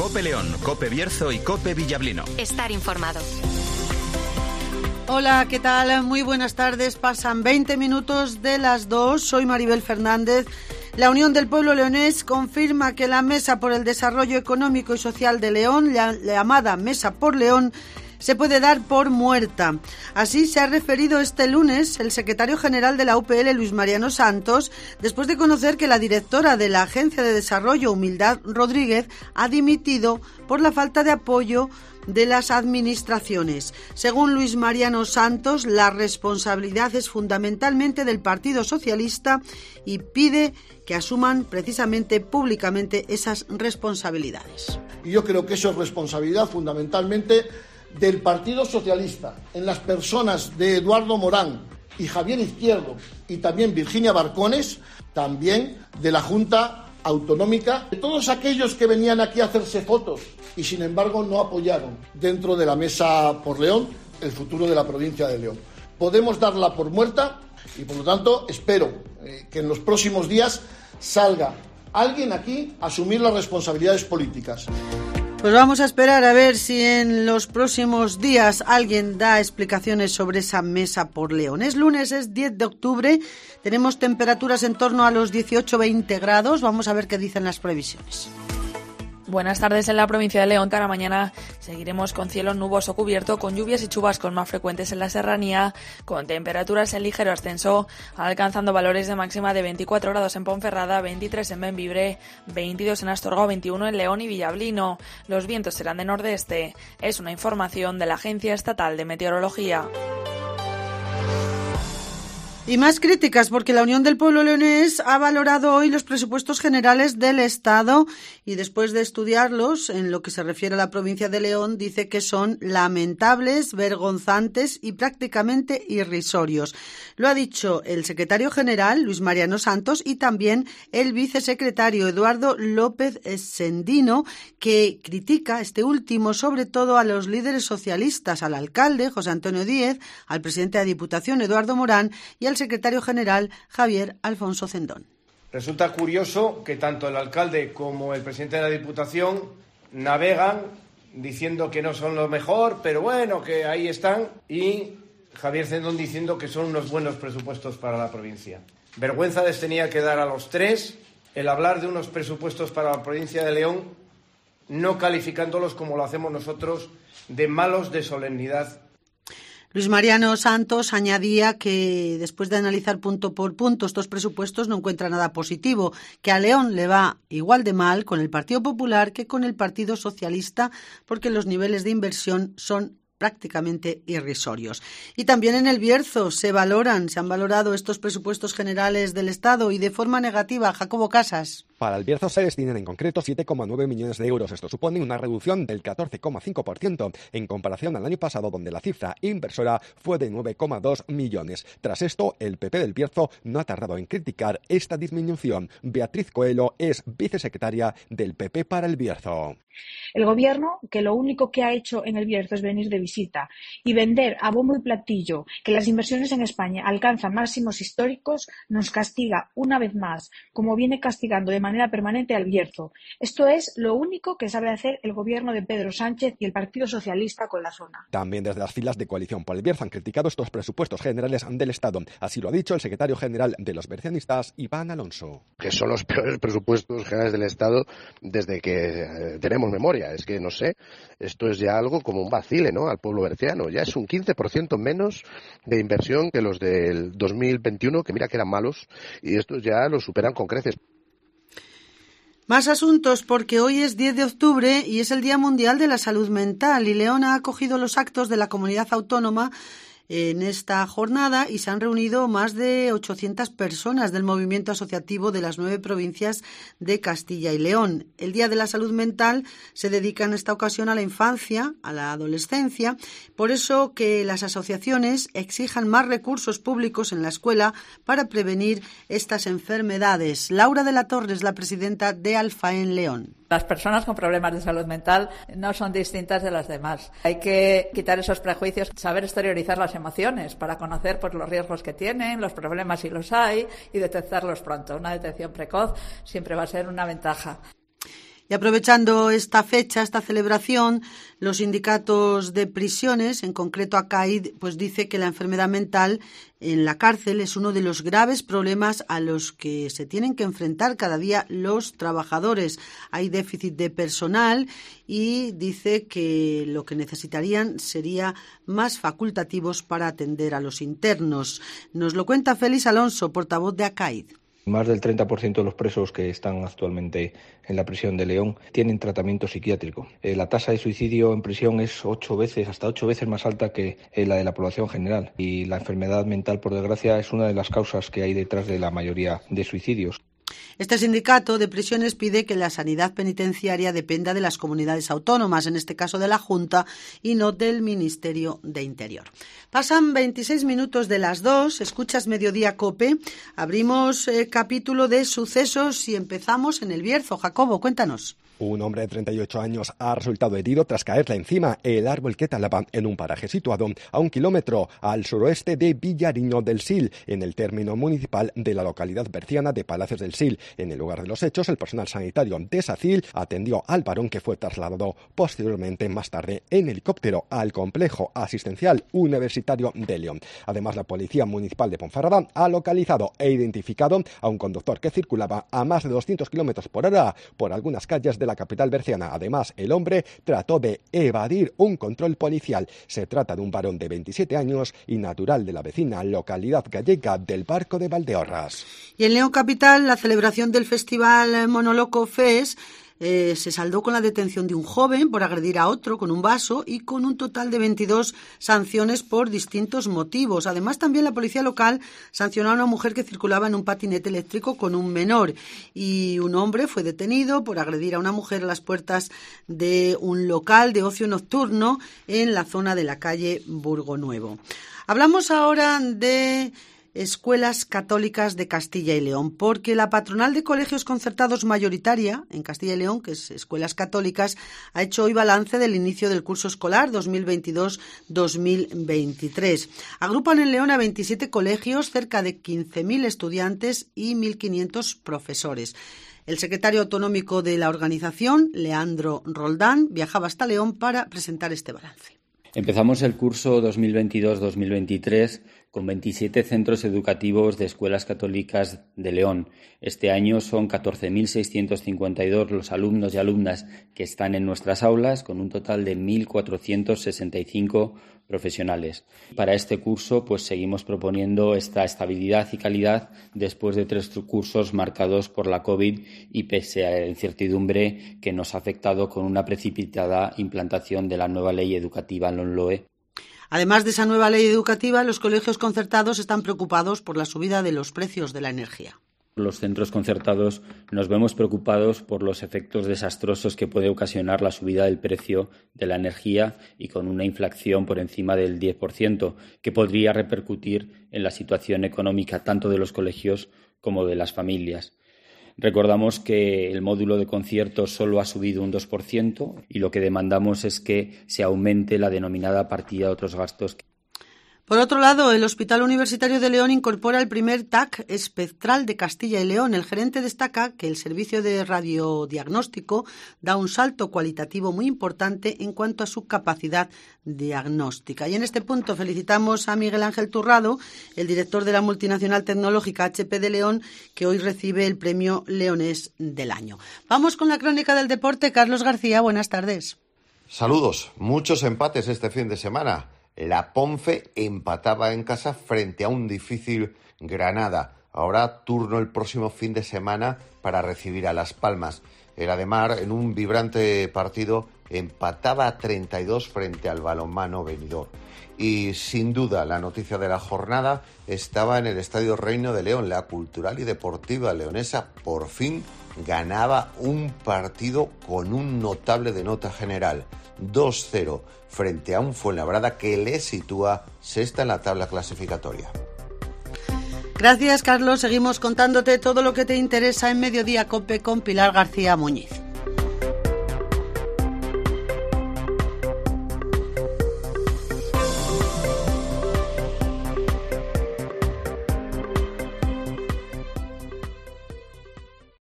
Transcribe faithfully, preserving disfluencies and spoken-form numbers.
COPE León, COPE Bierzo y COPE Villablino. Estar informado. Hola, ¿qué tal? Muy buenas tardes. Pasan veinte minutos de las dos. Soy Maribel Fernández. La Unión del Pueblo Leonés confirma que la Mesa por el Desarrollo Económico y Social de León, la llamada Mesa por León, se puede dar por muerta. Así se ha referido este lunes el secretario general de la U P L, Luis Mariano Santos, después de conocer que la directora de la Agencia de Desarrollo, Humildad Rodríguez, ha dimitido por la falta de apoyo de las administraciones. Según Luis Mariano Santos, la responsabilidad es fundamentalmente del Partido Socialista y pide que asuman precisamente públicamente esas responsabilidades. Y yo creo que eso es responsabilidad fundamentalmente del Partido Socialista, en las personas de Eduardo Morán y Javier Izquierdo y también Virginia Barcones, también de la Junta Autonómica, de todos aquellos que venían aquí a hacerse fotos y sin embargo no apoyaron dentro de la Mesa por León el futuro de la provincia de León. Podemos darla por muerta y por lo tanto espero eh, que en los próximos días salga alguien aquí a asumir las responsabilidades políticas. Pues vamos a esperar a ver si en los próximos días alguien da explicaciones sobre esa Mesa por León. Es lunes, es diez de octubre, tenemos temperaturas en torno a los dieciocho a veinte grados. Vamos a ver qué dicen las previsiones. Buenas tardes. En la provincia de León, para mañana seguiremos con cielo nuboso cubierto, con lluvias y chubascos más frecuentes en la serranía, con temperaturas en ligero ascenso, alcanzando valores de máxima de veinticuatro grados en Ponferrada, veintitrés en Bembibre, veintidós en Astorga, veintiuno en León y Villablino. Los vientos serán de nordeste. Es una información de la Agencia Estatal de Meteorología. Y más críticas, porque la Unión del Pueblo Leonés ha valorado hoy los presupuestos generales del Estado y después de estudiarlos, en lo que se refiere a la provincia de León, dice que son lamentables, vergonzantes y prácticamente irrisorios. Lo ha dicho el secretario general, Luis Mariano Santos, y también el vicesecretario, Eduardo López Sendino, que critica este último sobre todo a los líderes socialistas, al alcalde, José Antonio Díez, al presidente de la Diputación, Eduardo Morán, y al secretario general Javier Alfonso Cendón. Resulta curioso que tanto el alcalde como el presidente de la Diputación navegan diciendo que no son lo mejor, pero bueno, que ahí están, y Javier Cendón diciendo que son unos buenos presupuestos para la provincia. Vergüenza les tenía que dar a los tres el hablar de unos presupuestos para la provincia de León, no calificándolos como lo hacemos nosotros de malos de solemnidad. Luis Mariano Santos añadía que después de analizar punto por punto estos presupuestos no encuentra nada positivo, que a León le va igual de mal con el Partido Popular que con el Partido Socialista, porque los niveles de inversión son prácticamente irrisorios. Y también en el Bierzo se valoran, se han valorado estos presupuestos generales del Estado y de forma negativa. Jacobo Casas. Para el Bierzo se destinan en concreto siete coma nueve millones de euros. Esto supone una reducción del catorce coma cinco por ciento en comparación al año pasado, donde la cifra inversora fue de nueve coma dos millones. Tras esto, el P P del Bierzo no ha tardado en criticar esta disminución. Beatriz Coelho es vicesecretaria del P P para el Bierzo. El gobierno, que lo único que ha hecho en el Bierzo es venir de visita y vender a bombo y platillo que las inversiones en España alcanzan máximos históricos, nos castiga una vez más, como viene castigando de manera permanente al Bierzo. Esto es lo único que sabe hacer el gobierno de Pedro Sánchez y el Partido Socialista con la zona. También desde las filas de Coalición por el Bierzo han criticado estos presupuestos generales del Estado. Así lo ha dicho el secretario general de los bercianistas, Iván Alonso. Que son los peores presupuestos generales del Estado desde que eh, tenemos memoria. Es que, no sé, esto es ya algo como un vacile, ¿no?, al pueblo berciano. Ya es un quince por ciento menos de inversión que los del dos mil veintiuno, que mira que eran malos, y estos ya los superan con creces. Más asuntos, porque hoy es diez de octubre y es el Día Mundial de la Salud Mental, y León ha acogido los actos de la comunidad autónoma en esta jornada y se han reunido más de ochocientas personas del movimiento asociativo de las nueve provincias de Castilla y León. El Día de la Salud Mental se dedica en esta ocasión a la infancia, a la adolescencia, por eso que las asociaciones exijan más recursos públicos en la escuela para prevenir estas enfermedades. Laura de la Torre es la presidenta de Alfaen León. Las personas con problemas de salud mental no son distintas de las demás. Hay que quitar esos prejuicios, saber exteriorizar las emociones para conocer pues, los riesgos que tienen, los problemas si los hay y detectarlos pronto. Una detección precoz siempre va a ser una ventaja. Y aprovechando esta fecha, esta celebración, los sindicatos de prisiones, en concreto ACAID, pues dice que la enfermedad mental en la cárcel es uno de los graves problemas a los que se tienen que enfrentar cada día los trabajadores. Hay déficit de personal y dice que lo que necesitarían sería más facultativos para atender a los internos. Nos lo cuenta Félix Alonso, portavoz de ACAID. Más del treinta por ciento de los presos que están actualmente en la prisión de León tienen tratamiento psiquiátrico. Eh, la tasa de suicidio en prisión es ocho veces, hasta ocho veces más alta que eh, la de la población general. Y la enfermedad mental, por desgracia, es una de las causas que hay detrás de la mayoría de suicidios. Este sindicato de prisiones pide que la sanidad penitenciaria dependa de las comunidades autónomas, en este caso de la Junta, y no del Ministerio de Interior. Pasan veintiséis minutos de las dos, escuchas Mediodía COPE, abrimos eh, capítulo de sucesos y empezamos en el Bierzo. Jacobo, cuéntanos. Un hombre de treinta y ocho años ha resultado herido tras caerle encima el árbol que talaba en un paraje situado a un kilómetro al suroeste de Villariño del Sil, en el término municipal de la localidad berciana de Palacios del Sil. En el lugar de los hechos, el personal sanitario de SACIL atendió al varón, que fue trasladado posteriormente más tarde en helicóptero al complejo asistencial universitario de León. Además, la Policía Municipal de Ponferrada ha localizado e identificado a un conductor que circulaba a más de doscientos kilómetros por hora por algunas calles de la capital berciana. Además, el hombre trató de evadir un control policial. Se trata de un varón de veintisiete años y natural de la vecina localidad gallega del Barco de Valdeorras. Y en León Capital, la celebración del Festival Monoloco Fest Eh, se saldó con la detención de un joven por agredir a otro con un vaso y con un total de veintidós sanciones por distintos motivos. Además, también la policía local sancionó a una mujer que circulaba en un patinete eléctrico con un menor, y un hombre fue detenido por agredir a una mujer a las puertas de un local de ocio nocturno en la zona de la calle Burgo Nuevo. Hablamos ahora de Escuelas Católicas de Castilla y León, porque la patronal de colegios concertados mayoritaria en Castilla y León, que es Escuelas Católicas, ha hecho hoy balance del inicio del curso escolar dos mil veintidós dos mil veintitrés. Agrupan en León a veintisiete colegios, cerca de quince mil estudiantes y mil quinientos profesores. El secretario autonómico de la organización, Leandro Roldán, viajaba hasta León para presentar este balance. Empezamos el curso dos mil veintidós dos mil veintitrés con veintisiete centros educativos de escuelas católicas de León. Este año son catorce mil seiscientos cincuenta y dos los alumnos y alumnas que están en nuestras aulas, con un total de mil cuatrocientos sesenta y cinco profesionales. Para este curso, pues seguimos proponiendo esta estabilidad y calidad después de tres cursos marcados por la COVID y pese a la incertidumbre que nos ha afectado con una precipitada implantación de la nueva ley educativa LOMLOE. Además de esa nueva ley educativa, los colegios concertados están preocupados por la subida de los precios de la energía. Los centros concertados nos vemos preocupados por los efectos desastrosos que puede ocasionar la subida del precio de la energía y con una inflación por encima del diez por ciento, que podría repercutir en la situación económica tanto de los colegios como de las familias. Recordamos que el módulo de conciertos solo ha subido un dos por ciento y lo que demandamos es que se aumente la denominada partida de otros gastos. Por otro lado, el Hospital Universitario de León incorpora el primer T A C espectral de Castilla y León. El gerente destaca que el servicio de radiodiagnóstico da un salto cualitativo muy importante en cuanto a su capacidad diagnóstica. Y en este punto felicitamos a Miguel Ángel Turrado, el director de la multinacional tecnológica H P de León, que hoy recibe el premio Leonés del año. Vamos con la crónica del deporte. Carlos García, buenas tardes. Saludos. Muchos empates este fin de semana. La Ponce empataba en casa frente a un difícil Granada. Ahora turno el próximo fin de semana para recibir a Las Palmas. El Ademar, en un vibrante partido, empataba a treinta y dos frente al Balonmano Benidorm. Y sin duda la noticia de la jornada estaba en el Estadio Reino de León. La Cultural y Deportiva Leonesa por fin ganaba un partido con un notable de nota general, dos cero, frente a un Fuenlabrada que le sitúa sexta en la tabla clasificatoria. Gracias, Carlos. Seguimos contándote todo lo que te interesa en Mediodía COPE con Pilar García Muñiz.